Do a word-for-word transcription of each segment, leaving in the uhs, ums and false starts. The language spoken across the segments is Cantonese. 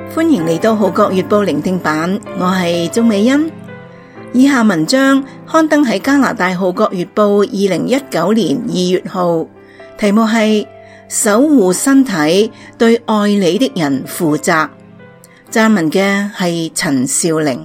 歡迎嚟到《號角月報》聆聽版，我係鍾美欣。以下文章刊登喺加拿大《號角月報》二零一九年二月號，題目係守護身體，對愛你的人負責。撰文嘅係陳少玲。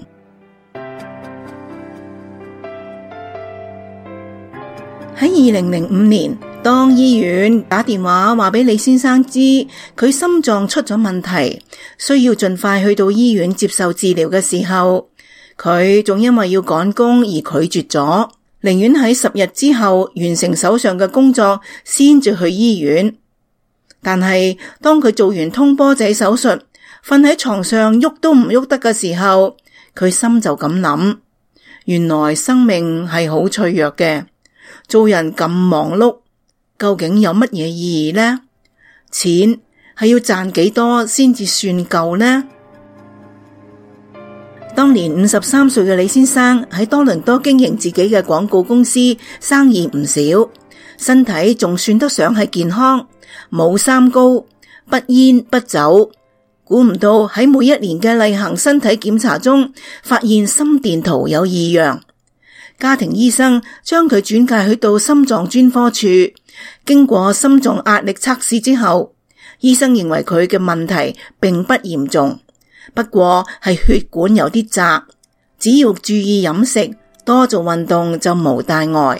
喺二零零五年，當醫院打電話話俾李先生知佢心臟出咗問題，需要盡快去到醫院接受治療嘅時候，佢仲因為要趕工而拒絕咗，寧願喺十日之後完成手上嘅工作先至去醫院。但係當佢做完通波仔手術，瞓喺床上喐都唔喐得嘅時候，佢心就咁諗：原來生命係好脆弱嘅，做人咁忙碌，究竟有乜嘢意義呢？錢係要賺幾多先至算夠呢？當年五十三歲嘅李先生喺多倫多經營自己嘅廣告公司，生意唔少，身體仲算得上係健康，冇三高，不煙不酒。估唔到喺每一年嘅例行身體檢查中，發現心電圖有異樣。家庭醫生將佢轉介去到心臟專科處，經過心臟壓力測試之後，醫生認為佢嘅問題並不嚴重，不過係血管有啲窄，只要注意飲食，多做運動就無大礙。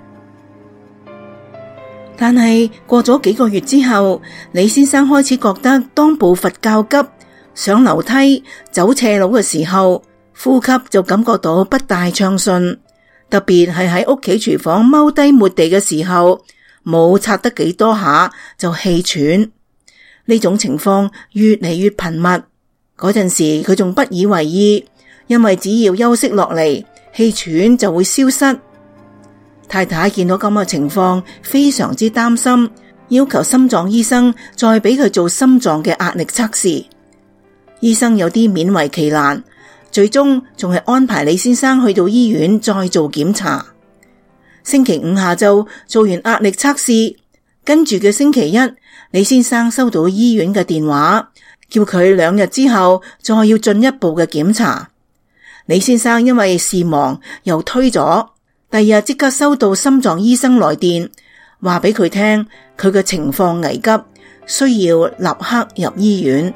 但係過咗幾個月之後，李先生開始覺得當步伐較急，上樓梯走斜路嘅時候，呼吸就感覺到不大暢順，特別係喺屋企廚房踎低抹地嘅時候，冇擦得幾多下就氣喘。呢種情況越嚟越頻密，嗰陣時佢仲不以為意，因為只要休息落嚟，氣喘就會消失。太太見到咁嘅情況，非常之擔心，要求心臟醫生再俾佢做心臟嘅壓力測試。醫生有啲勉為其難，最終仲係安排李先生去到醫院再做檢查。星期五下晝做完壓力測試，跟住嘅星期一，李先生收到醫院嘅電話，叫佢兩日之後再要進一步嘅檢查。李先生因為事忙又推咗，第二日即刻收到心臟醫生來電，話俾佢聽佢嘅情況危急，需要立刻入醫院。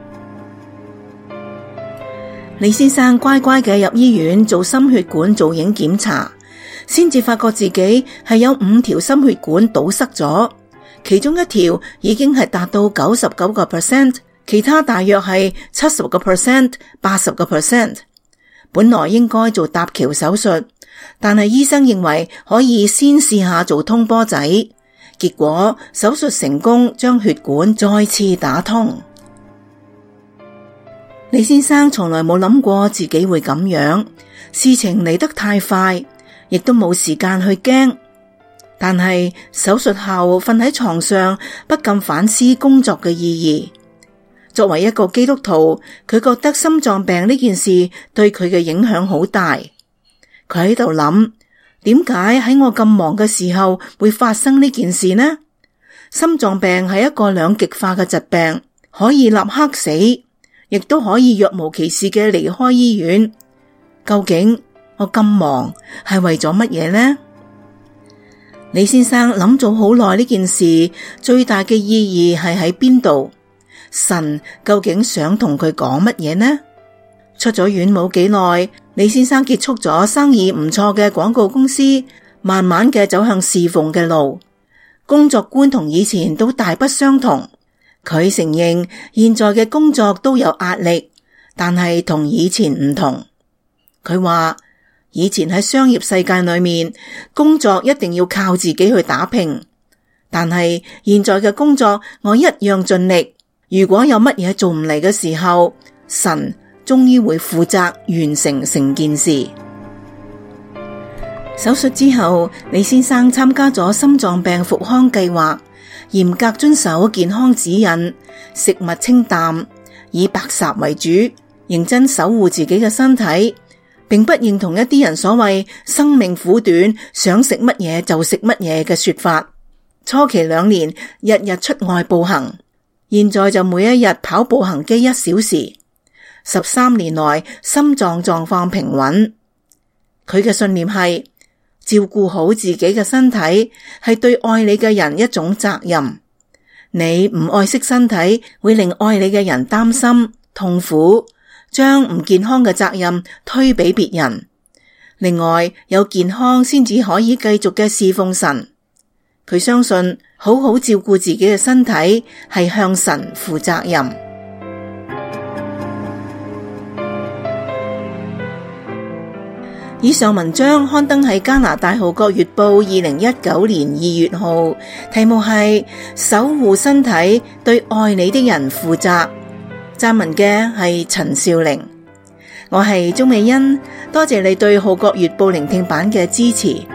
李先生乖乖嘅入醫院做心血管造影檢查，先至發覺自己係有五條心血管堵塞咗，其中一條已經係達到九十九個 percent， 其他大約係七十個 percent、八十個 percent。本來應該做搭橋手術，但係醫生認為可以先試下做通波仔，結果手術成功，將血管再次打通。李先生從來冇諗過自己會咁樣，事情嚟得太快，亦都冇時間去驚。但係手術後瞓喺床上，不禁反思工作嘅意義。作為一個基督徒，佢覺得心臟病呢件事對佢嘅影響好大。佢喺度諗，點解喺我咁忙嘅時候會發生呢件事呢？心臟病係一個兩極化嘅疾病，可以立刻死，亦都可以若無其事嘅離開醫院。究竟我咁忙係為咗乜嘢呢？李先生諗咗好耐呢件事最大嘅意義係喺邊度？神究竟想同佢講乜嘢呢？出咗院冇幾耐，李先生結束咗生意唔錯嘅廣告公司，慢慢嘅走向侍奉嘅路。工作觀同以前都大不相同。佢承認現在嘅工作都有壓力，但係同以前唔同。佢話以前喺商業世界裏面，工作一定要靠自己去打拼，但係現在嘅工作我一樣盡力。如果有乜嘢做唔嚟嘅時候，神終於會負責完成成件事。手術之後，李先生參加咗心臟病復康計劃，嚴格遵守健康指引，食物清淡，以白烚為主，認真守護自己嘅身體，並不認同一啲人所謂生命苦短，想食乜嘢就食乜嘢嘅說法。初期兩年日日出外步行，現在就每一日跑步行機一小時。 十三年來心臟狀況平穩。佢嘅信念係照顧好自己嘅身體係對愛你嘅人一種責任。你唔愛惜身體，會令愛你嘅人擔心、痛苦，將唔健康嘅責任推俾別人。另外，有健康先至可以繼續嘅侍奉神。佢相信好好照顧自己嘅身體係向神負責任。以上文章刊登喺加拿大《號角月報》二零一九年二月號，題目係守護身體，對愛你的人負責。撰文嘅係陳少玲，我係鍾美欣，多謝你對《號角月報》聆聽版嘅支持。